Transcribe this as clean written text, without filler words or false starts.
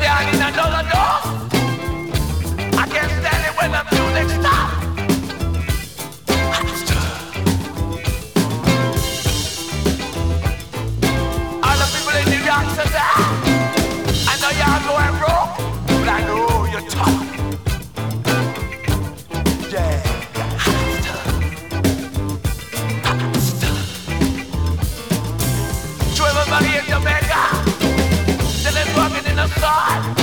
down in another door. I can't stand it when the music stops. All the people in New York said that I know y'all going broke, but I know you're tough. Yeah. To everybody in Jamaica, still is working in the sun.